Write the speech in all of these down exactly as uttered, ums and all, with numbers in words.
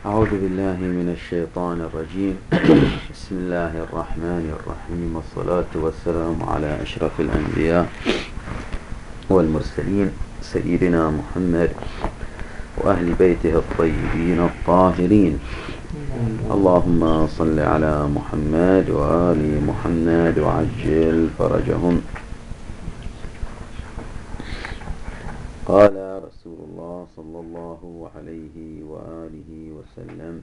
أعوذ بالله من الشيطان الرجيم. بسم الله الرحمن الرحيم، والصلاة والسلام على أشرف الأنبياء والمرسلين سيدنا محمد وأهل بيته الطيبين الطاهرين. اللهم صل على محمد وآل محمد وعجل فرجهم. قال رسول الله صلى الله عليه وآله وسلم: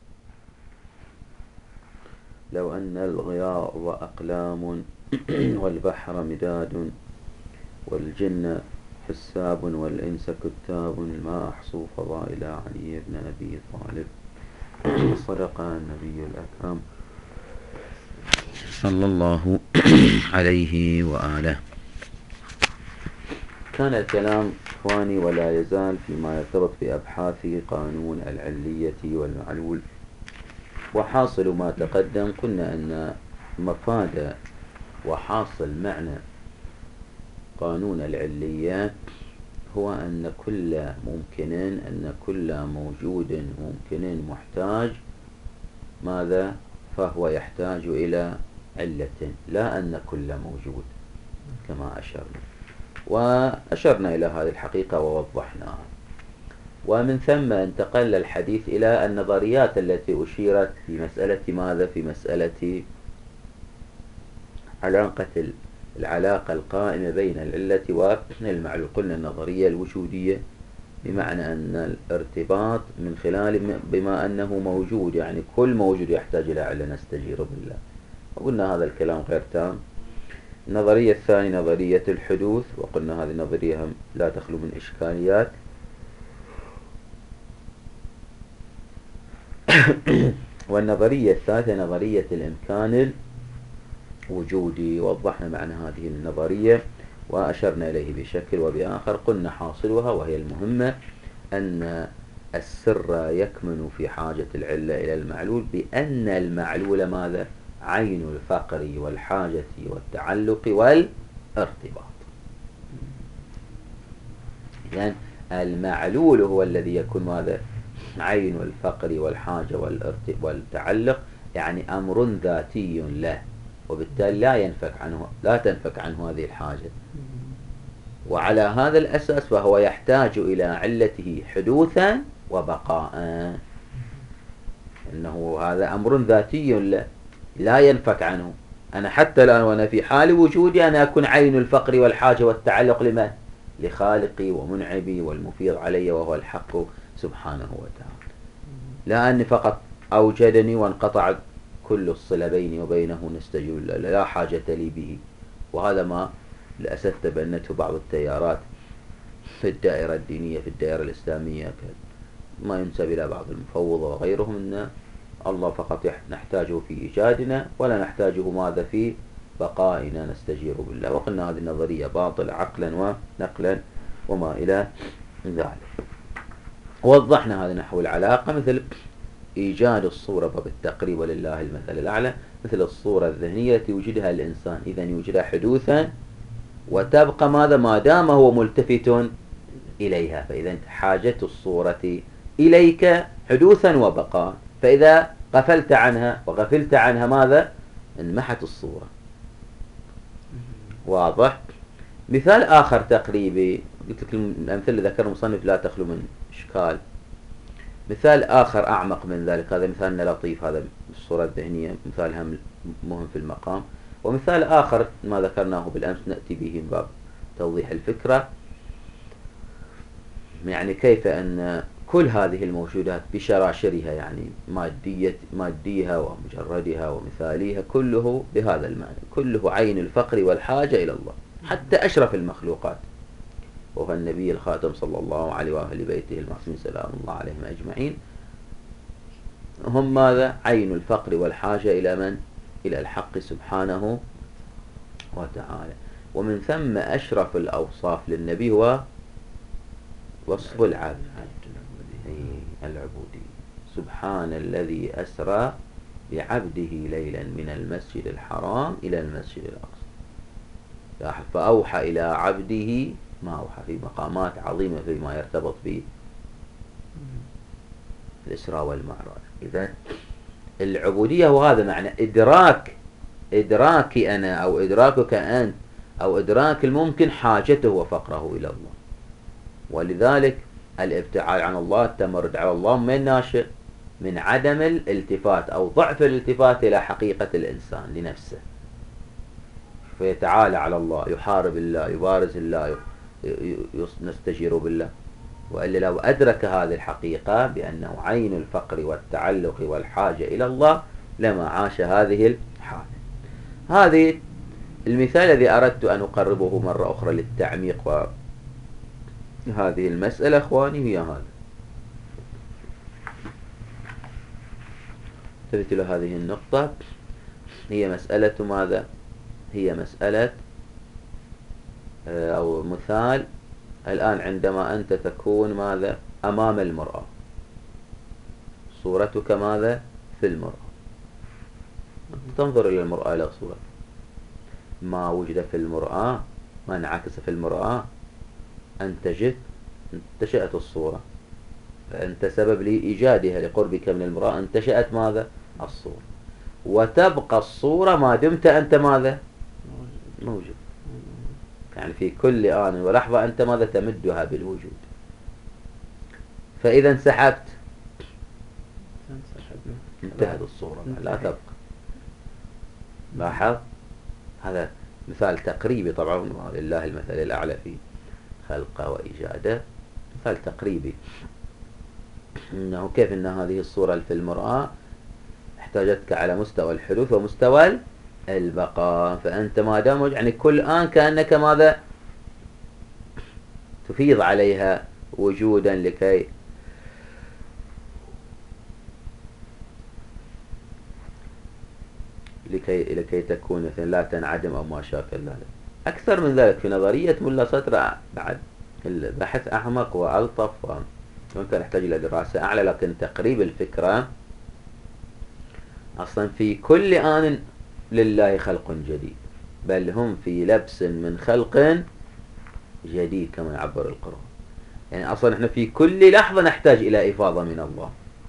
لو أن الغياض أقلام والبحر مداد والجن حساب والإنس كتاب ما أحصوا فضائل علي بن أبي طالب. صدق النبي الأكرم صلى الله عليه وآله. كان الكلام إخواني ولا يزال فيما يرتبط بأبحاث قانون العلية والمعلول. وحاصل ما تقدم قلنا أن مفاد وحاصل معنى قانون العلية هو أن كل ممكن أن كل موجود ممكن محتاج ماذا؟ فهو يحتاج إلى علة، لا أن كل موجود كما أشرنا، وأشرنا إلى هذه الحقيقة ووضحناها. ومن ثم انتقل الحديث إلى النظريات التي أشيرت في مسألة ماذا؟ في مسألة علاقة العلاقة القائمة بين العلة والمعلول. قلنا النظرية الوجودية بمعنى أن الارتباط من خلال بما أنه موجود، يعني كل موجود يحتاج إلى علة نستجير بالله، وقلنا هذا الكلام غير تام. النظرية الثانية نظرية الحدوث، وقلنا هذه النظرية لا تخلو من إشكاليات. والنظرية الثالثة نظرية الإمكان الوجودي، وضحنا معنى هذه النظرية وأشرنا إليه بشكل وبآخر. قلنا حاصلها وهي المهمة أن السر يكمن في حاجة العلة إلى المعلول، بأن المعلول ماذا؟ عين الفقر والحاجة والتعلق والارتباط. يعني المعلول هو الذي يكون ماذا؟ عين الفقر والحاجة والتعلق، يعني أمر ذاتي له، وبالتالي لا ينفك عنه لا تنفك عنه هذه الحاجة. وعلى هذا الأساس فهو يحتاج إلى علته حدوثا وبقاء، إنه هذا أمر ذاتي له لا ينفك عنه. أنا حتى الآن وأنا في حال وجودي أنا أكون عين الفقر والحاجة والتعلق لمن؟ لخالقي ومنعبي والمفيض علي وهو الحق سبحانه وتعالى، لا أني فقط أوجدني وانقطع كل الصلة بيني وبينه نستجيب لا حاجة لي به. وهذا ما للأسف تبنته بعض التيارات في الدائرة الدينية في الدائرة الإسلامية، ما ينسب إلى بعض المفوضة وغيرهم، أن الله فقط نحتاجه في إيجادنا ولا نحتاجه ماذا؟ في بقائنا نستجير بالله. وقلنا هذه النظرية باطلة عقلا ونقلا وما إلى ذلك. وضحنا هذا نحو العلاقة، مثل إيجاد الصورة بالتقريب ولله المثل الأعلى، مثل الصورة الذهنية التي يوجدها الإنسان، إذا يوجدها حدوثا وتبقى ماذا؟ ما دام هو ملتفت إليها، فإذا حاجة الصورة إليك حدوثا وبقاء، فإذا غفلت عنها وغفلت عنها ماذا؟ انمحت الصورة. واضح؟ مثال آخر تقريبي، قلت لك الأمثلة اللي ذكر المصنف لا تخلو من إشكال. مثال آخر أعمق من ذلك، هذا مثالنا لطيف، هذا الصورة الذهنية مثال هم مهم في المقام. ومثال آخر ما ذكرناه بالأمس نأتي به من باب توضيح الفكرة، يعني كيف أن كل هذه الموجودات بشراشرها، يعني مادية ماديها ومجردها ومثاليها، كله بهذا المعنى، كله عين الفقر والحاجة إلى الله، حتى أشرف المخلوقات وهو النبي الخاتم صلى الله عليه وآله بيته المعصومين سلام الله عليهم أجمعين، هم ماذا؟ عين الفقر والحاجة إلى من؟ إلى الحق سبحانه وتعالى. ومن ثم أشرف الأوصاف للنبي هو وصف العبد العبودي. سبحان الذي أسرى بعبده ليلا من المسجد الحرام إلى المسجد الأقصى، فأوحى إلى عبده ما أوحى، في مقامات عظيمة فيما يرتبط به الإسراء والمعراج. إذا العبودية وهذا معنى إدراك إدراكي أنا أو إدراكك أنت أو إدراك الممكن حاجته وفقره إلى الله. ولذلك الابتعاد عن الله، التمرد على الله، من ناشئ؟ من عدم الالتفات أو ضعف الالتفات إلى حقيقة الإنسان لنفسه، فيتعالى على الله، يحارب الله، يبارز الله، نستجير بالله. وإلا لو أدرك هذه الحقيقة بأنه عين الفقر والتعلق والحاجة إلى الله لما عاش هذه الحالة. هذه المثال الذي أردت أن أقربه مرة أخرى للتعميق وهذه المسألة أخواني هي هذا. تبت له هذه النقطة هي مسألة ماذا؟ هي مسألة أو مثال الآن عندما أنت تكون ماذا؟ أمام المرآة، صورتك ماذا؟ في المرآة، تنظر إلى المرآة إلى صورتك، ما وجد في المرآة، ما انعكس في المرآة، أنتجت انتشأت الصورة، فأنت سبب لإيجادها لقربك من المرآة، انتشأت ماذا؟ الصورة، وتبقى الصورة ما دمت أنت ماذا؟ موجود. يعني في كل آن ولحظة أنت ماذا؟ تمدها بالوجود. فإذا انسحبت انتهت الصورة، لا تبقى. لاحظ هذا مثال تقريبي، طبعا لله المثل الأعلى في خلقه وإيجاده، مثال تقريبي إنه كيف إن هذه الصورة في المرآة احتاجتك على مستوى الحدوث ومستوى البقاء. فأنت ما دام يعني كل آن كأنك ماذا؟ تفيض عليها وجودا لكي لكي لكي تكون مثلا لا تنعدم أو ما شاكل ذلك. أكثر من ذلك في نظرية ملا صدر بعد البحث أعمق وألطف وممكن يحتاج إلى دراسة أعلى، لكن تقريب الفكرة أصلا في كل آن لله خلق جديد، بل هم في لبس من خلق جديد كما يعبر القرآن. يعني أصلا احنا في كل لحظة نحتاج إلى إفاضة من الله،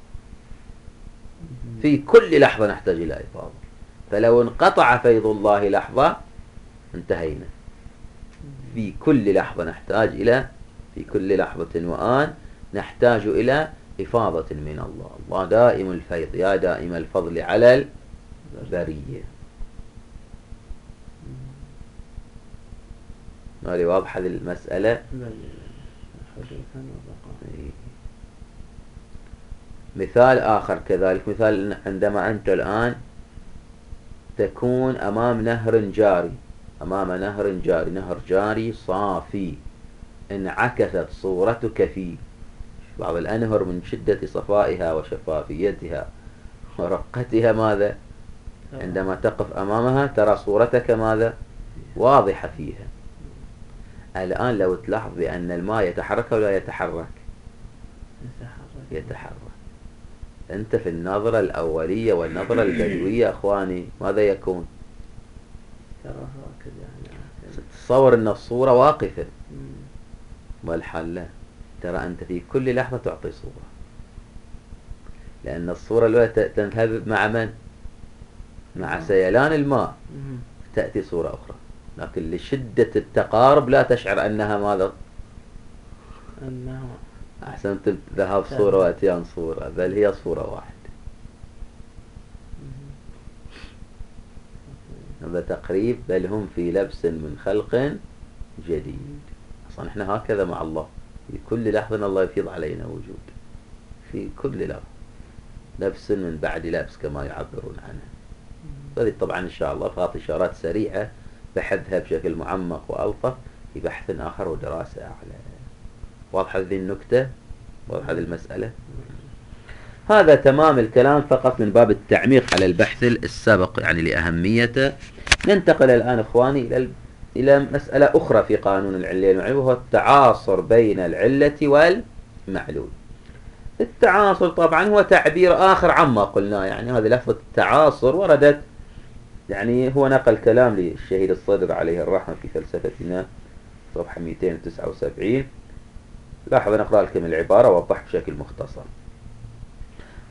في كل لحظة نحتاج إلى إفاضة. فلو انقطع فيض الله لحظة انتهينا. في كل لحظة نحتاج إلى في كل لحظة وآن نحتاج إلى إفاضة من الله. الله دائم الفيض، يا دائم الفضل على البرية. هذه واضحة المسألة. مثال آخر كذلك، مثال عندما أنت الآن تكون أمام نهر جاري، أمام نهر جاري، نهر جاري صافي، انعكست صورتك فيه. بعض الأنهر من شدة صفائها وشفافيتها ورقتها ماذا؟ عندما تقف أمامها ترى صورتك ماذا؟ واضحة فيها. الآن لو تلاحظ بأن الماء يتحرك ولا يتحرك؟ يتحرك. أنت في النظرة الأولية والنظرة البدوية أخواني ماذا يكون؟ تصور أن الصورة واقفة، والحال لا، ترى أنت في كل لحظة تعطي صورة، لأن الصورة الأولى تذهب مع من؟ مع سيلان الماء تأتي صورة أخرى، لكن لشدة التقارب لا تشعر أنها ماذا؟ أنها أحسن ذهب صورة وأتيان صورة، بل هي صورة واحدة. هذا تقريب. بل هم في لبس من خلق جديد. أصلا إحنا هكذا مع الله، في كل لحظة الله يفيض علينا وجود، في كل لحظة لبس من بعد لبس كما يعبرون عنه. هذه طبعا إن شاء الله فقط إشارات سريعة بحثها بشكل معمق وألطف في بحث آخر ودراسة أعلى. واضحة هذه النكتة؟ واضحة هذه المسألة؟ هذا تمام الكلام فقط من باب التعميق على البحث السابق يعني لأهميته. ننتقل الآن إخواني إلى إلى مسألة أخرى في قانون العلة والمعلول، وهو التعاصر بين العلة والمعلول. التعاصر طبعا هو تعبير آخر عما قلنا، يعني هذه لفظة التعاصر وردت، يعني هو نقل كلام للشهيد الصدر عليه الرحمة في فلسفتنا صفحة مئتين وتسعة وسبعين. لاحظ نقرأ لكم العبارة ووضح بشكل مختصر.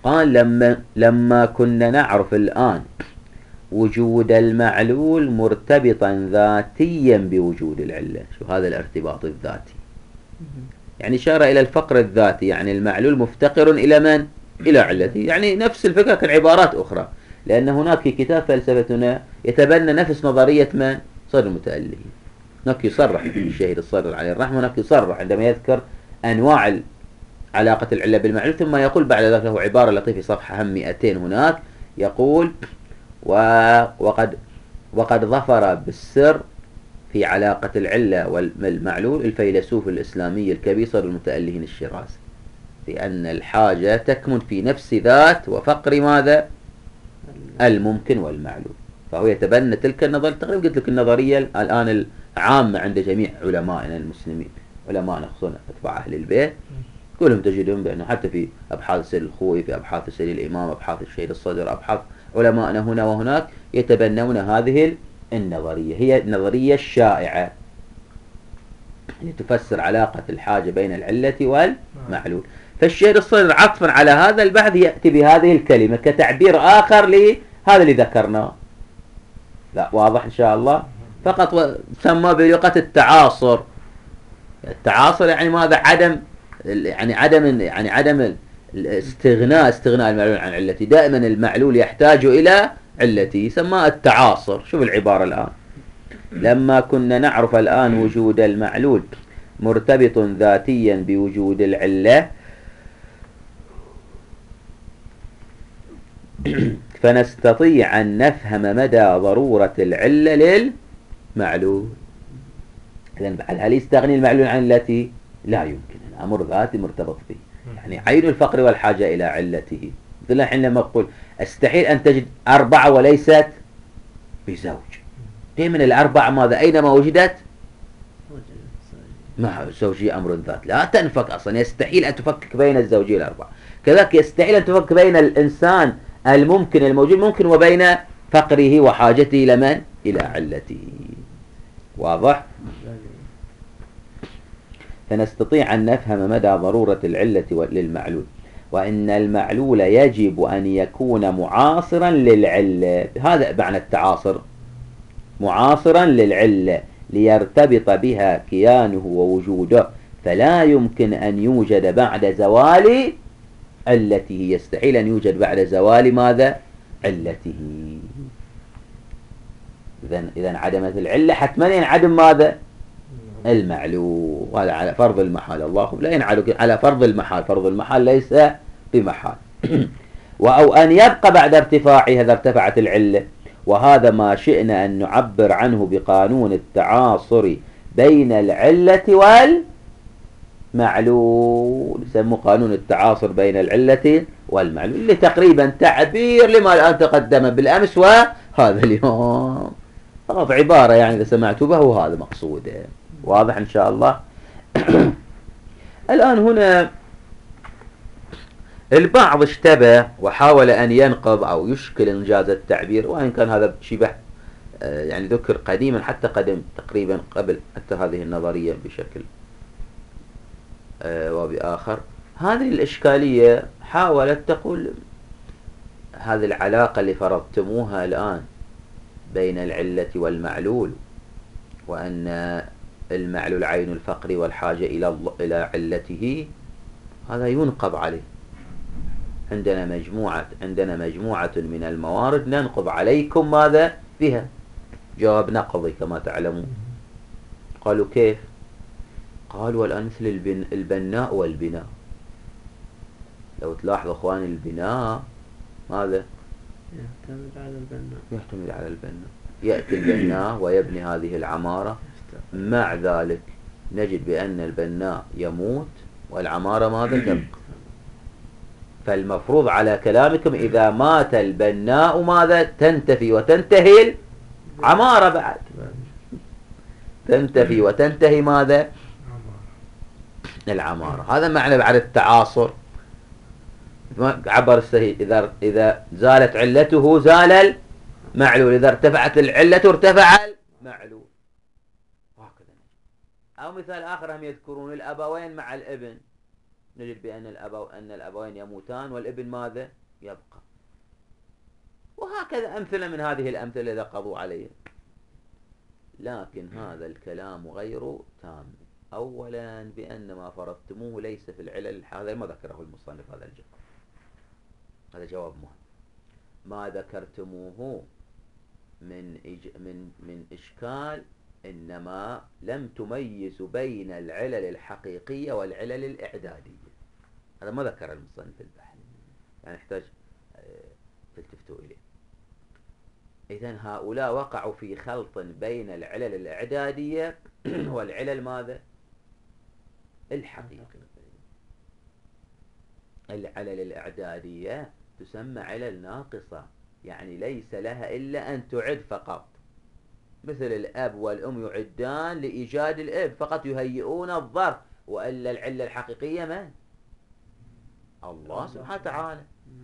قال لما لما كنا نعرف الآن وجود المعلول مرتبطا ذاتيا بوجود العلة. شو هذا الارتباط الذاتي؟ يعني إشارة إلى الفقر الذاتي، يعني المعلول مفتقر إلى من؟ إلى علته. يعني نفس الفكرة كان عبارات أخرى، لأن هناك في كتاب فلسفتنا يتبنى نفس نظرية من؟ صدر المتألهين. هناك يصرح الشهيد الصدر عليه الرحمة، هناك يصرح عندما يذكر أنواع علاقة العلة بالمعلول، ثم يقول بعد ذلك له عبارة لطيفة في صفحة هم مئتين هناك يقول: وقد وقد ظفر بالسر في علاقة العلة والمعلول الفيلسوف الإسلامي الكبير صدر المتألهين الشيرازي، لأن الحاجة تكمن في نفس ذات وفقر ماذا؟ الممكن والمعلول. فهو يتبنى تلك النظرية، تقريبا قلت لك النظرية الآن العامة عند جميع علمائنا المسلمين، علمائنا خصوصا أتباع أهل البيت، كلهم تجدهم بأنه حتى في أبحاث سيد الخوي، في أبحاث سيد الإمام، أبحاث الشهيد الصدر، أبحاث علمائنا هنا وهناك يتبنون هذه النظرية. هي النظرية الشائعة اللي تفسر علاقة الحاجة بين العلة والمعلول. فالشهيد الصدر عطفا على هذا البحث يأتي بهذه الكلمة كتعبير آخر لهذا اللي ذكرناه. لا واضح إن شاء الله. فقط سمى بلغة التعاصر. التعاصر يعني ماذا؟ عدم يعني عدم يعني عدم الاستغناء استغناء المعلول عن علته. دائما المعلول يحتاج إلى علته، سماه التعاصر. شوف العبارة الآن: لما كنا نعرف الآن وجود المعلول مرتبط ذاتيا بوجود العلة، فنستطيع أن نفهم مدى ضرورة العلة للمعلول. إذن هل يستغني المعلول عن علته؟ لا يمكن، الأمر ذاتي مرتبط به. يعني عين الفقر والحاجة إلى علته. مثل الحين لما أقول استحيل أن تجد أربعة وليست بزوج، دائما الأربعة ماذا؟ أينما وجدت مع الزوجية أمر ذات لا تنفك أصلا. يستحيل أن تفكك بين الزوجية الأربعة. كذلك يستحيل أن تفكك بين الإنسان الممكن الموجود ممكن وبين فقره وحاجته إلى من؟ إلى علته. واضح؟ فنستطيع أن نفهم مدى ضرورة العلة للمعلول، وإن المعلول يجب أن يكون معاصرا للعلة. هذا معنى التعاصر، معاصرا للعلة ليرتبط بها كيانه ووجوده، فلا يمكن أن يوجد بعد زوال علته. يستحيل أن يوجد بعد زوال ماذا؟ علته. إذن إذن عدمت العلة حتما ينعدم ماذا؟ المعلول. وهذا على فرض المحال. الله لا ينعل على فرض المحال، فرض المحال ليس بمحال. أو أن يبقى بعد ارتفاعها إذا ارتفعت العلة، وهذا ما شئنا أن نعبر عنه بقانون التعاصر بين العلة والمعلول. يسمى قانون التعاصر بين العلة والمعلول، اللي تقريبا تعبير لما الآن تقدم بالأمس وهذا اليوم، فقط عبارة يعني إذا سمعتوا به وهذا مقصوده. واضح إن شاء الله. الآن هنا البعض اشتبه وحاول أن ينقض أو يشكل إنجاز التعبير، وإن كان هذا شبه يعني ذكر قديما حتى قدم تقريبا قبل حتى هذه النظرية بشكل وبآخر. هذه الإشكالية حاولت تقول هذه العلاقة اللي فرضتموها الآن بين العلة والمعلول، وأن المعلول عين الفقر والحاجة إلى إلى علته، هذا ينقض عليه. عندنا مجموعة عندنا مجموعة من الموارد ننقض عليكم ماذا بها. جواب نقضي كما تعلمون. قالوا كيف؟ قالوا والآن مثل البن البناء والبناء. لو تلاحظوا أخواني البناء ماذا؟ يعتمد على البناء. يعتمد على البناء. يأتي البناء ويبني هذه العمارة، مع ذلك نجد بأن البناء يموت والعمارة ماذا تبقى. فالمفروض على كلامكم إذا مات البناء ماذا؟ تنتفي وتنتهي العمارة بعد. تنتفي وتنتهي ماذا؟ العمارة. هذا معنى بعد التعاصر. عبر السهيل إذا إذا زالت علته زال المعلول، إذا ارتفعت العلة ارتفع المعلول. هكذا. أو مثال آخر هم يذكرون الأبوين مع الابن. نجد بأن الأبو أن الأبوين يموتان والابن ماذا؟ يبقى. وهكذا أمثلة من هذه الأمثلة إذا قضوا عليها. لكن هذا الكلام غير تام. أولا بأن ما فرضتموه ليس في العلل، هذا ما ذكره المصنف هذا الجواب، هذا جواب مهم. ما ذكرتموه من إج من من إشكال، إنما لم تميزوا بين العلل الحقيقية والعلل الإعدادية. هذا ما ذكر المصنف البحث، يعني يحتاج تلتفتوا إليه. إذن هؤلاء وقعوا في خلط بين العلل الإعدادية والعلل ماذا؟ الحقيقية. العلل الإعدادية تسمى علل ناقصة، يعني ليس لها إلا أن تعد فقط، مثل الأب والأم يعدان لإيجاد الأب، فقط يهيئون الظرف، وإلا العلة الحقيقية من؟ الله سبحانه وتعالى.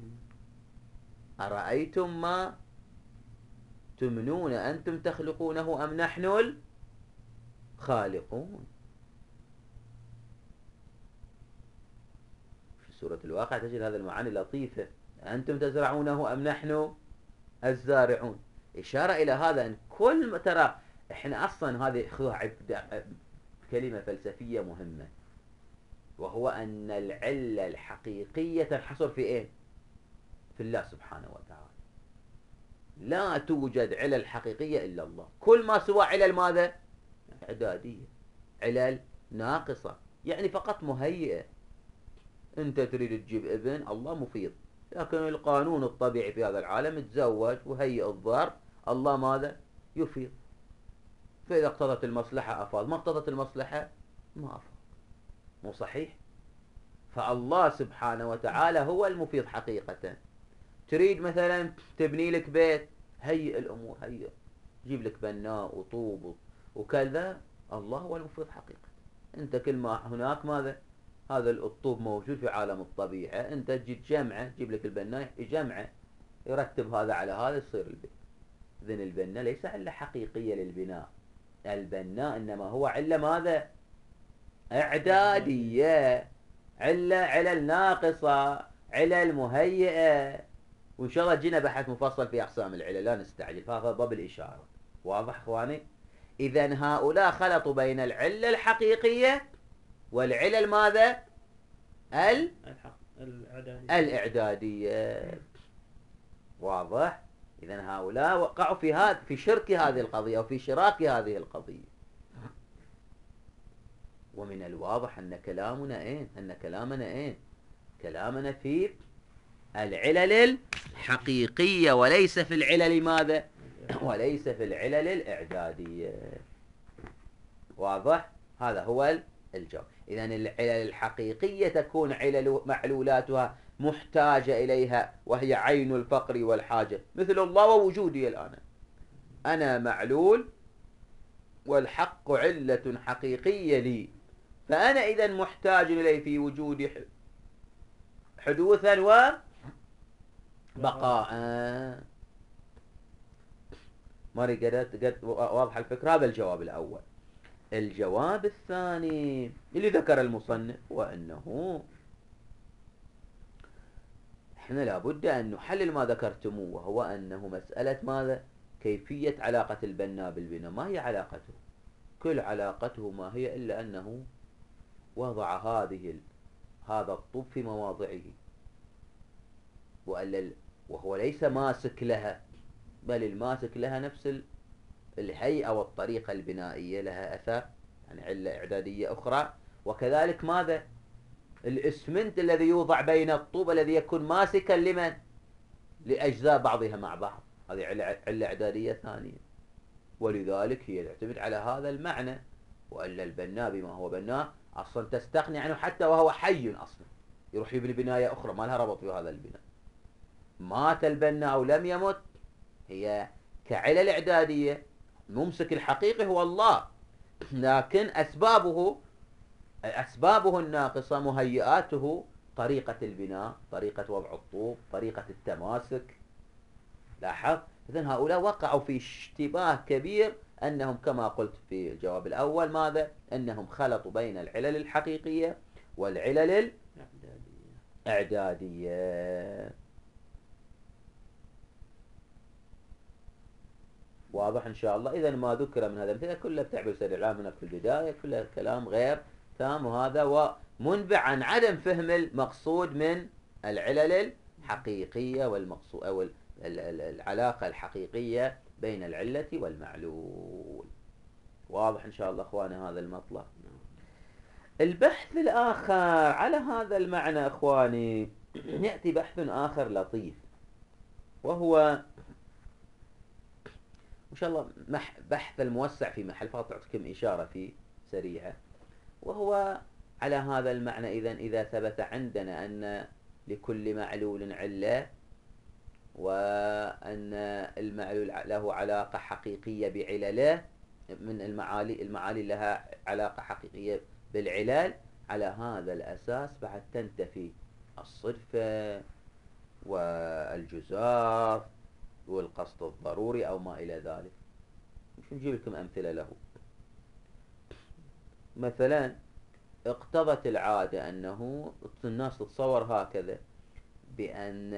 أرأيتم ما تمنون أنتم تخلقونه أم نحن الخالقون؟ في سورة الواقع تجد هذا المعاني لطيفة، أنتم تزرعونه أم نحن الزارعون، إشارة إلى هذا أن كل ما ترى إحنا أصلا هذه خذوها كلمة فلسفية مهمة، وهو أن العلة الحقيقية تنحصر في إيه؟ في الله سبحانه وتعالى. لا توجد علل حقيقية إلا الله، كل ما سوى علل ماذا؟ إعدادية، علل ناقصة، يعني فقط مهيئة. أنت تريد تجيب ابن، الله مفيض، لكن القانون الطبيعي في هذا العالم تزوج وهيئ الضرب، الله ماذا؟ يفيض. فإذا اقتضت المصلحة أفاض، ما اقتضت المصلحة ما أفاض. مو صحيح؟ فالله سبحانه وتعالى هو المفيض حقيقة. تريد مثلا تبني لك بيت، هيئ الأمور، هيئ، جيب لك بناء وطوب وكذا، الله هو المفيض حقيقة. أنت كل ما هناك ماذا؟ هذا الطوب موجود في عالم الطبيعة، أنت تجي تجمعه، تجيب لك البناء يجمعه، يرتب هذا على هذا يصير البيت. إذن البناء ليس علة حقيقية للبناء، البناء إنما هو علة ماذا؟ إعدادية، علة علل ناقصة، علل مهيئة. وإن شاء الله جينا بحث مفصل في أقسام العلل، لا نستعجل، فهذا باب الإشارة. واضح إخواني؟ إذن هؤلاء خلطوا بين العلة الحقيقية والعلل ماذا؟ ال الحق الإعدادية. الإعدادية. واضح؟ إذن هؤلاء وقعوا في هذا، في شرك هذه القضية أو في شراك هذه القضية. ومن الواضح أن كلامنا إيه؟ أن كلامنا إيه؟ كلامنا في العلل الحقيقية وليس في العلل ماذا؟ وليس في العلل الإعدادية. واضح؟ هذا هو الجواب. إذن العلل الحقيقية تكون علل معلولاتها محتاجة إليها، وهي عين الفقر والحاجة، مثل الله ووجودي الآن. أنا معلول والحق علة حقيقية لي، فأنا إذن محتاج إليه في وجودي حدوثا وبقاء. ماري قد واضح الفكرة. هذا الجواب الأول. الجواب الثاني اللي ذكر المصنف، وأنه احنا لابد أن نحلل ما ذكرتموه، وهو أنه مسألة ماذا؟ كيفية علاقة البناء بالبناء. ما هي علاقته؟ كل علاقته ما هي إلا أنه وضع هذه هذا الطوب في مواضعه، وهو ليس ماسك لها، بل الماسك لها نفس الهيئة والطريقة البنائية، لها أثر، يعني علة إعدادية أخرى. وكذلك ماذا؟ الإسمنت الذي يوضع بين الطوب الذي يكون ماسكا لمن؟ لأجزاء بعضها مع بعض، هذه علة إعدادية ثانية. ولذلك هي تعتمد على هذا المعنى. وإلا البناء بما هو بناء أصلا تستغني عنه حتى وهو حي، أصلا يروح يبني بناية أخرى ما لها ربط بهذا البناء. مات البناء أو لم يمت، هي كعلل إعدادية، الممسك الحقيقي هو الله، لكن أسبابه أسبابه الناقصة، مهيئاته، طريقة البناء، طريقة وضع الطوب، طريقة التماسك. لاحظ؟ إذن هؤلاء وقعوا في اشتباه كبير، أنهم كما قلت في الجواب الأول ماذا؟ أنهم خلطوا بين العلل الحقيقية والعلل إعدادية. واضح إن شاء الله. إذا ما ذكر من هذا الأمثلة كله بتعبير سريع العام هنا في البداية كله كلام غير تام، وهذا ومنبع عن عدم فهم المقصود من العلل الحقيقية والمقصود أو العلاقة الحقيقية بين العلة والمعلول. واضح إن شاء الله أخواني هذا المطلب. البحث الآخر على هذا المعنى أخواني يأتي بحث آخر لطيف، وهو إن شاء الله بحث الموسع في محل، فقط أعطيكم إشارة فيه سريعة. وهو على هذا المعنى إذن إذا ثبت عندنا أن لكل معلول علة، وأن المعلول له علاقة حقيقية بعلله، من المعالي المعالي لها علاقة حقيقية بالعلل، على هذا الأساس بعد تنتفي الصدفة والجزاف والقصد الضروري أو ما إلى ذلك. مش نجيب لكم أمثلة له. مثلا اقتضت العادة أنه الناس تتصور هكذا، بأن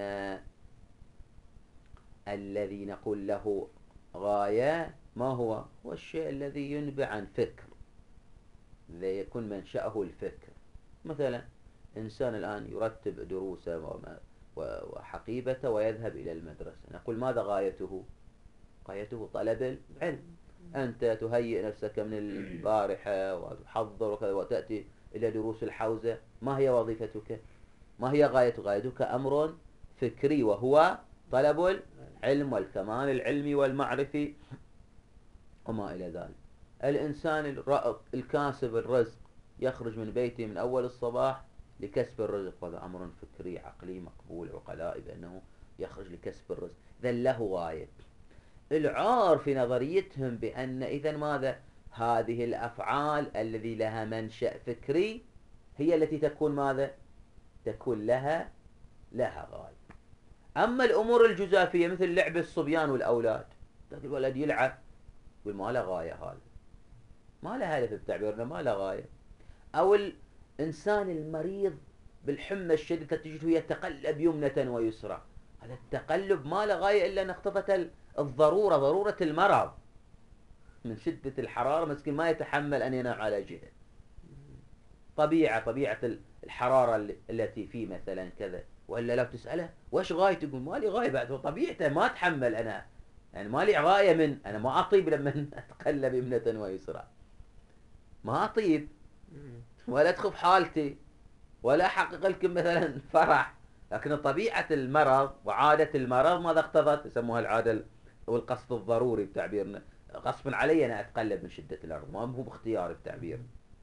الذي نقول له غاية ما هو؟ هو الشيء الذي ينبع عن فكر، الذي يكون منشأه الفكر. مثلا إنسان الآن يرتب دروسه وحقيبته ويذهب إلى المدرسة، نقول ماذا غايته؟ غايته طلب العلم. أنت تهيئ نفسك من البارحة وتحضر وكذا وتأتي إلى دروس الحوزة، ما هي وظيفتك؟ ما هي غايتك؟ غايتك أمر فكري، وهو طلب العلم والكمال العلمي والمعرفي وما إلى ذلك. الإنسان الكاسب الرزق يخرج من بيته من أول الصباح لكسب الرزق، هذا أمر فكري عقلي مقبول عقلاء بأنه يخرج لكسب الرزق، إذا له غاية. العار في نظريتهم بأن إذا ماذا؟ هذه الأفعال الذي لها منشأ فكري هي التي تكون ماذا؟ تكون لها لها غاية. أما الأمور الجزافية مثل لعب الصبيان والأولاد، تقول الولد يلعب، يقول ما له غاية، هذا ما له هدف بتعبيرنا، ما له غاية. أو الإنسان المريض بالحمى الشديدة تجده يتقلب يمنة ويسرى، هذا التقلب ما له غاية إلا أن اقتضت الضرورة، ضرورة المرض من شدة الحرارة، مسكين ما يتحمل أن ينام على جهة، طبيعة طبيعة الحرارة التي فيه مثلا كذا. وإلا لو تسأله وش غايته؟ يقول ما لي غاية، بعد طبيعته ما أتحمل أنا، يعني ما لي غاية من أنا ما أطيب لما أتقلب يمنة ويسرى، ما أطيب ولا تخف حالتي ولا أحقق لكم مثلا فرح، لكن طبيعة المرض وعادة المرض ماذا اقتضت؟ يسموها العادة والقصد الضروري بتعبيرنا، غصبا علي أنا أتقلب من شدة الأرض، ما هو باختياري بتعبير.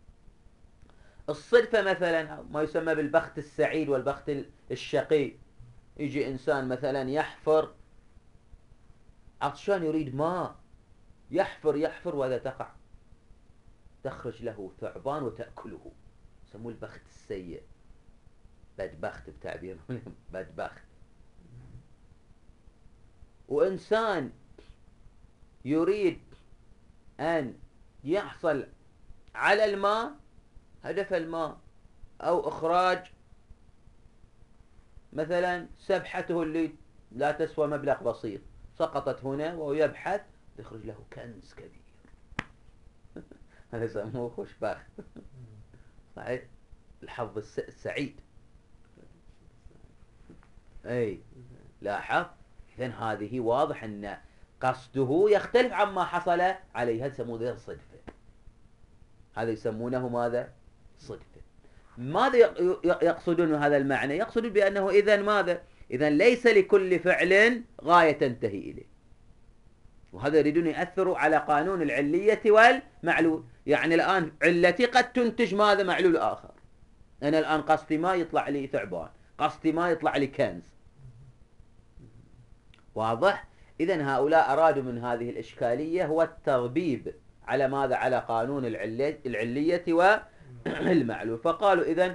الصدفة مثلا ما يسمى بالبخت السعيد والبخت الشقي، يجي إنسان مثلا يحفر عطشان يريد ماء، يحفر يحفر وهذا تقع تخرج له ثعبان وتأكله، يسموه البخت السيء، بدبخت بتعبير بدبخت. وإنسان يريد أن يحصل على الماء، هدف الماء أو إخراج مثلا سبحته اللي لا تسوى مبلغ بسيط سقطت هنا وهو يبحث يخرج له كنز كبير هذا يسموه خوشبخت صحيح، الحظ السعيد. أي لاحظ، إذن هذه واضح أن قصده يختلف عما حصل عليه، هذا يسمونه غير صدفة، هذا يسمونه ماذا؟ صدفة. ماذا يقصدون هذا المعنى؟ يقصدون بأنه إذن ماذا؟ إذن ليس لكل فعل غاية تنتهي إليه، وهذا يريدون يأثروا على قانون العلية والمعلول. يعني الآن علتي قد تنتج ماذا؟ معلول آخر. أنا الآن قصدي ما يطلع لي ثعبان، قصدي ما يطلع لي كنز. واضح؟ إذن هؤلاء أرادوا من هذه الإشكالية هو التربيب على ماذا؟ على قانون العلية, العلية والمعلول. فقالوا إذن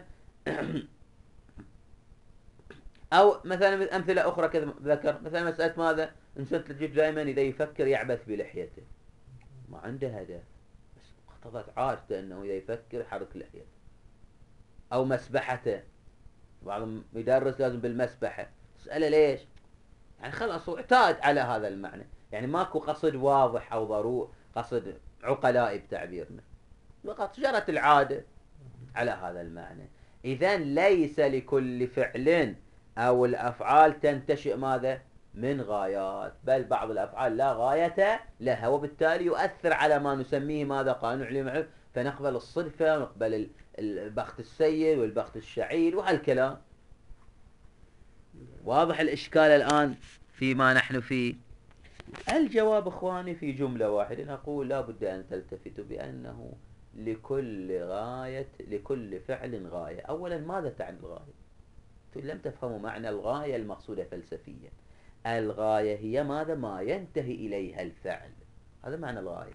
أو مثلا أمثلة أخرى كذا ذكر، مثلا مسألة ماذا؟ إنسان تجد دائما إذا يفكر يعبث بلحيته، ما عنده هدف، بس اقتضت عادته أنه إذا يفكر يحرك لحيته. أو مسبحته، بعضهم يدرس لازم بالمسبحة، تسأله ليش؟ يعني خلاص هو اعتاد على هذا المعنى، يعني ماكو قصد واضح أو ضروري، قصد عقلائي بتعبيرنا، فقط جرت العادة على هذا المعنى. إذن ليس لكل فعل أو الأفعال تنتشئ ماذا؟ من غايات، بل بعض الأفعال لا غاية لها، وبالتالي يؤثر على ما نسميه ماذا؟ قانون علم، فنقبل الصدفة ونقبل البخت السيء والبخت الشعير وهالكلام. واضح الإشكال الآن فيما نحن فيه؟ الجواب إخواني في جملة واحدة، نقول لا بد أن تلتفتوا بأنه لكل غاية، لكل فعل غاية. أولا ماذا تعني الغاية؟ لم تفهموا معنى الغاية المقصودة فلسفيا. الغاية هي ماذا؟ ما ينتهي إليها الفعل، هذا معنى الغاية.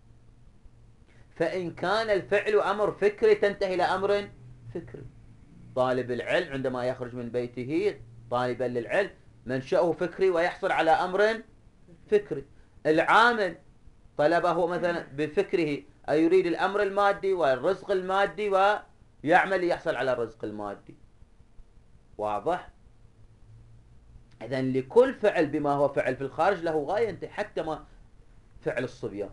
فإن كان الفعل أمر فكري تنتهي إلى أمر فكري. طالب العلم عندما يخرج من بيته طالبا للعلم منشأه فكري ويحصل على أمر فكري. العامل طلبه مثلا بفكره أي يريد الأمر المادي والرزق المادي ويعمل ليحصل على الرزق المادي. واضح؟ إذن لكل فعل بما هو فعل في الخارج له غاية، حتى ما فعل الصبيان،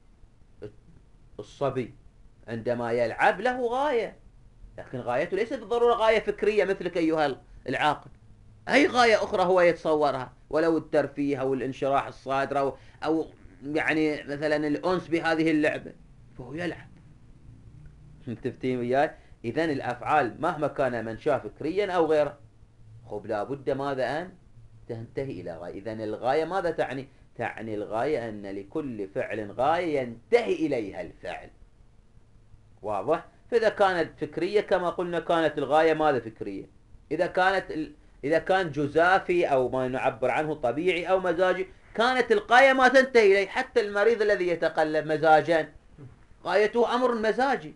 الصبي عندما يلعب له غاية، لكن غايته ليست بالضرورة غاية فكرية مثلك أيها العاقل، أي غاية أخرى هو يتصورها، ولو الترفيه أو الانشراح الصادر أو, أو يعني مثلا الأنس بهذه اللعبة، فهو يلعب. متفتين وياي؟ إذن الأفعال مهما كان منشأ فكريا أو غيره، خب لابد ماذا؟ أن تنتهي إلى غاية. إذن الغاية ماذا تعني؟ تعني الغاية أن لكل فعل غاية ينتهي إليها الفعل. واضح؟ فإذا كانت فكرية كما قلنا كانت الغاية ماذا؟ فكرية. إذا كانت ال... إذا كان جزافي أو ما نعبر عنه طبيعي أو مزاجي، كانت الغاية ما تنتهي إليه. حتى المريض الذي يتقلب مزاجا غايته أمر مزاجي.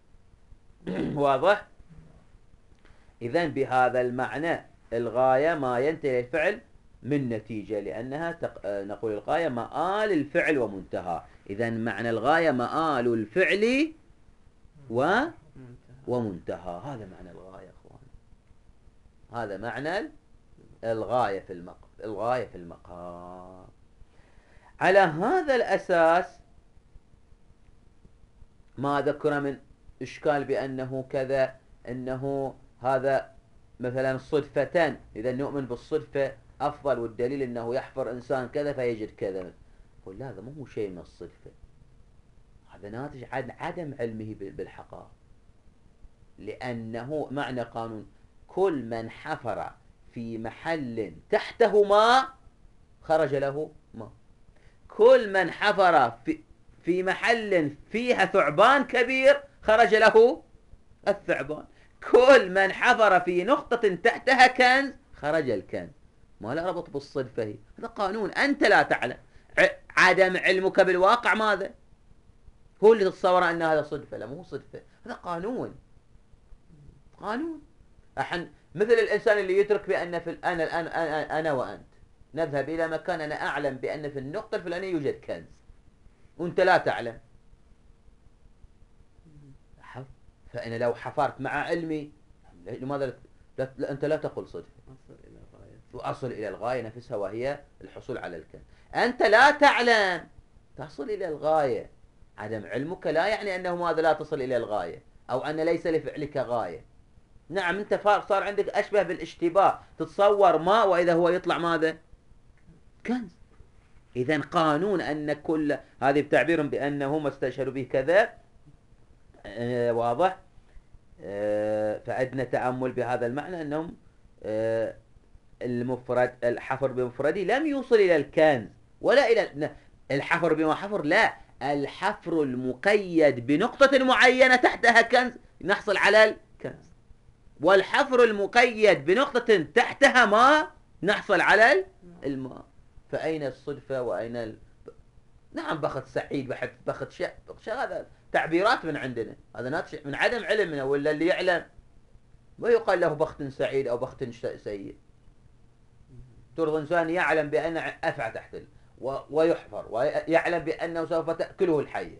واضح؟ إذن بهذا المعنى الغاية ما ينتهي الفعل من نتيجة، لأنها تق... نقول الغاية مآل الفعل ومنتهى. إذن معنى الغاية مآل الفعل و... ومنتهى. هذا معنى الغاية أخوان، هذا معنى الغاية في المقام. الغاية في المقام. على هذا الأساس ما ذكر من إشكال بأنه كذا، أنه هذا مثلا صدفة، إذا نؤمن بالصدفة أفضل، والدليل أنه يحفر إنسان كذا فيجد كذا. قل لا، هذا مو هو شيء من الصدفة، هذا ناتج عن عدم علمه بالحقائق. لأنه معنى قانون كل من حفر في محل تحته ماء خرج له ماء. كل من حفر في في محل فيها ثعبان كبير خرج له الثعبان. كل من حفر في نقطة تحتها كنز خرج الكنز. ما له ربط بالصدفة، هي هذا قانون أنت لا تعلم. عدم علمك بالواقع ماذا؟ هو اللي تتصور أن هذا صدفة. لا، مو صدفة، هذا قانون. قانون. أحن مثل الإنسان اللي يترك بأن في أنا الآن أنا, أنا وأنت نذهب إلى مكان أنا أعلم بأن في النقطة الفلانية يوجد كنز وأنت لا تعلم. فأنا لو حفرت مع علمي، لماذا لا لا أنت لا تقول صدفة؟ أصل إلى الغاية، وأصل إلى الغاية نفسها وهي الحصول على الكنز. أنت لا تعلم تصل إلى الغاية. عدم علمك لا يعني أنه ماذا لا تصل إلى الغاية، أو أن ليس لفعلك غاية. نعم، أنت صار عندك أشبه بالاشتباه، تتصور ماء وإذا هو يطلع ماذا؟ كنز. إذن قانون أن كل هذه بتعبيرهم بأنه ما استشهروا به كذا. آه واضح. آه فعندنا تأمل بهذا المعنى أنهم آه المفرد الحفر بمفرده لم يوصل إلى الكنز ولا إلى الحفر بما حفر، لا، الحفر المقيد بنقطة معينة تحتها كنز نحصل على الكنز، والحفر المقيد بنقطة تحتها ماء نحصل على الماء. فأين الصدفة وأين ال... نعم، بخت سعيد، بحث بخت شاء، هذا تعبيرات من عندنا، هذا ناتج من عدم علمنا. ولا اللي يعلم ما يقال له بخت سعيد أو بخت سيء. ترضى إنسان يعلم بأن أفعى تحت و... ويحفر ويعلم بأنه سوف تأكله الحية،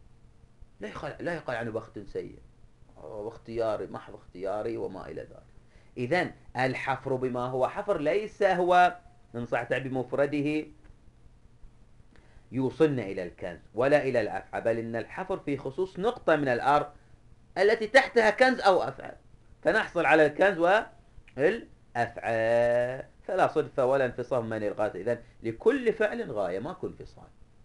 لا يقال لا يقال عنه بخت سيء، واختياري محض اختياري وما إلى ذلك. إذن الحفر بما هو حفر ليس هو إن صح بمفرده يوصلنا إلى الكنز ولا إلى الأفعى، بل إن الحفر في خصوص نقطة من الأرض التي تحتها كنز أو أفعى، فنحصل على الكنز والأفعى، فلا صدفة ولا انفصام من الغاية. إذن لكل فعل غاية، ماكو انفصال.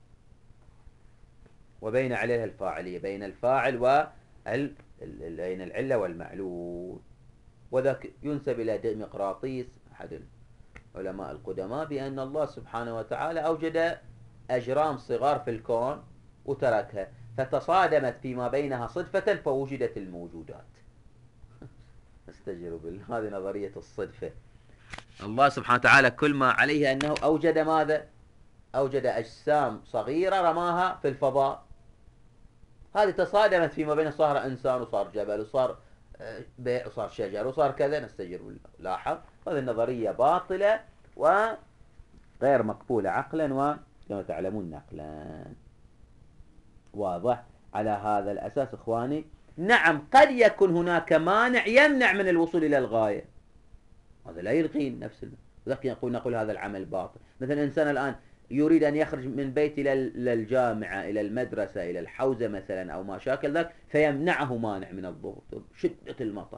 وبين عليها الفاعلية، بين الفاعل وال بين العلة والمعلول. وذاك ينسب إلى ديمقراطيس أحد العلماء القدماء بأن الله سبحانه وتعالى أوجد أجرام صغار في الكون وتركها، فتصادمت فيما بينها صدفة فوجدت الموجودات. استجروا بالله، هذه نظرية الصدفة. الله سبحانه وتعالى كل ما عليه أنه أوجد ماذا؟ أوجد أجسام صغيرة رماها في الفضاء، هذه تصادمت فيما بين، صار إنسان وصار جبل وصار بيع وصار شجر وصار كذا. نستجر بالله. لاحظ هذه النظرية باطلة وغير مقبولة عقلا وكما تعلمون نقلا. واضح؟ على هذا الأساس إخواني، نعم قد يكون هناك مانع يمنع من الوصول إلى الغاية، هذا لا يلغي نفس ذلك. نقول نقول هذا العمل باطل. مثلا إنسان الآن يريد أن يخرج من بيت إلى الجامعة إلى المدرسة إلى الحوزة مثلا أو ما شاكل ذلك، فيمنعه مانع من الضغط، شدة المطر،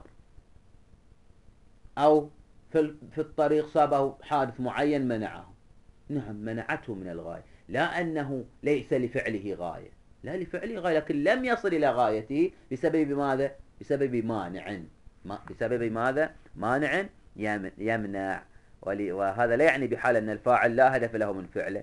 أو في الطريق صابه حادث معين منعه. نعم منعته من الغاية، لا أنه ليس لفعله غاية، لا لفعله غاية، لكن لم يصل إلى غايته بسبب ماذا؟ بسبب مانع. بسبب ماذا؟ مانع يمنع. وهذا لا يعني بحال أن الفاعل لا هدف له من فعله.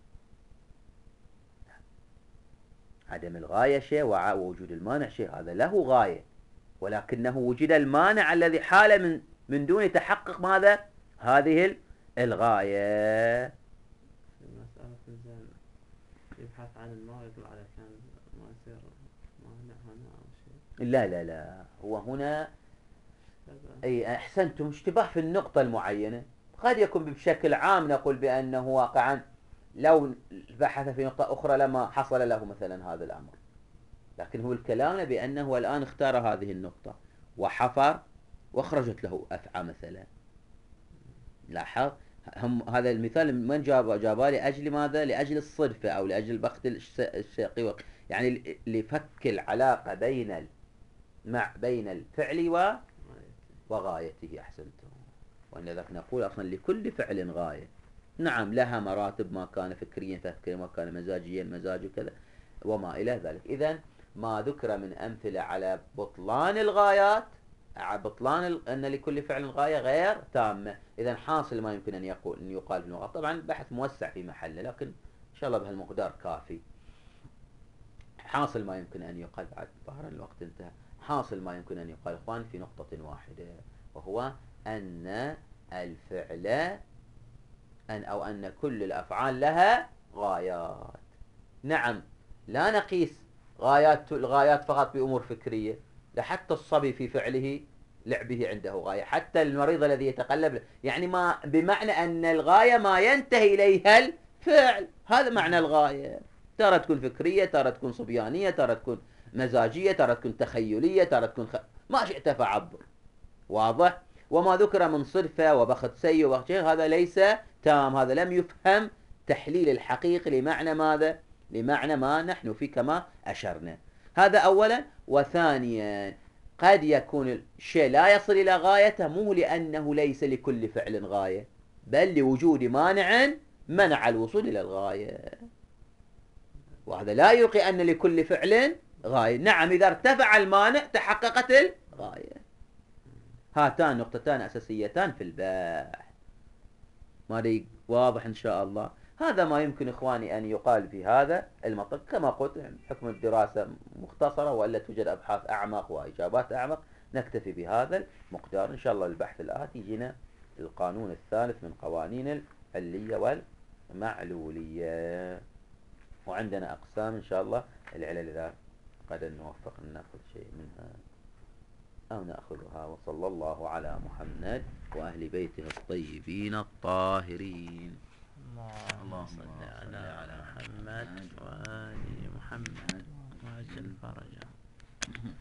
عدم الغاية شيء ووجود المانع شيء، هذا له غاية، ولكنه وجد المانع الذي حال من من دون تحقق ماذا؟ هذه الغاية. مسألة إنسان يبحث عن الماء يطلع على كان ما يصير مانع هنا أو شيء. لا لا لا، هو هنا أي أحسنتم، اشتباه في النقطة المعينة. قد يكون بشكل عام نقول بأنه واقعا لو بحث في نقطة أخرى لما حصل له مثلا هذا الأمر، لكن هو الكلام بأنه الآن اختار هذه النقطة وحفر واخرجت له أفعى مثلا. لاحظ هم هذا المثال من جاب جابها لأجل ماذا؟ لأجل الصدفة أو لأجل بخت الشقي، يعني لفك العلاقة بين مع بين الفعل و وغايته. أحسنتم. وأن ذاك نقول أصلا لكل فعل غاية. نعم لها مراتب، ما كان فكريا فكريا، ما كان مزاجيا مزاج كذا وما إلى ذلك. إذن ما ذكر من أمثلة على بطلان الغايات، بطلان ال... أن لكل فعل غاية غير تامة. إذن حاصل ما يمكن أن يقول أن يقال في اللغة، طبعا البحث موسع في محله، لكن إن شاء الله بهالمقدار كافي. حاصل ما يمكن أن يقال، بعد ظهر الوقت انتهى، حاصل ما يمكن أن يقال إخوان في نقطة واحدة، وهو أن الفعل أن أو أن كل الأفعال لها غايات. نعم لا نقيس غايات الغايات فقط بأمور فكرية، لحتى الصبي في فعله لعبه عنده غاية، حتى المريض الذي يتقلب، يعني ما بمعنى أن الغاية ما ينتهي إليها الفعل، هذا معنى الغاية. ترى تكون فكرية، ترى تكون صبيانية، ترى تكون مزاجية، ترى تكون تخيلية، ترى تكون خ... ما شئت فعبر. واضح؟ وما ذكر من صدفة وبخت سي وبخت شيء هذا ليس تام، هذا لم يفهم تحليل الحقيقي لمعنى ماذا؟ لمعنى ما نحن فيه كما أشرنا. هذا أولا. وثانيا قد يكون الشيء لا يصل إلى غايته مو لأنه ليس لكل فعل غاية، بل لوجود مانع منع الوصول إلى الغاية، وهذا لا يلقي أن لكل فعل غاية. نعم إذا ارتفع المانع تحققت الغاية. هاتان نقطتان أساسيتان في البحث. ما واضح إن شاء الله. هذا ما يمكن إخواني أن يقال في هذا المطلب. كما قلت حكم الدراسة مختصرة، وإلا توجد أبحاث أعمق وإجابات أعمق. نكتفي بهذا المقدار إن شاء الله. البحث الآتي يجينا القانون الثالث من قوانين العلية والمعلولية، وعندنا أقسام إن شاء الله العلل إذا قد نوفق أن نأخذ شيء منها أو نأخذها. وصلى الله على محمد وأهل بيته الطيبين الطاهرين. اللهم صل على محمد وآل محمد وعجل فرجه.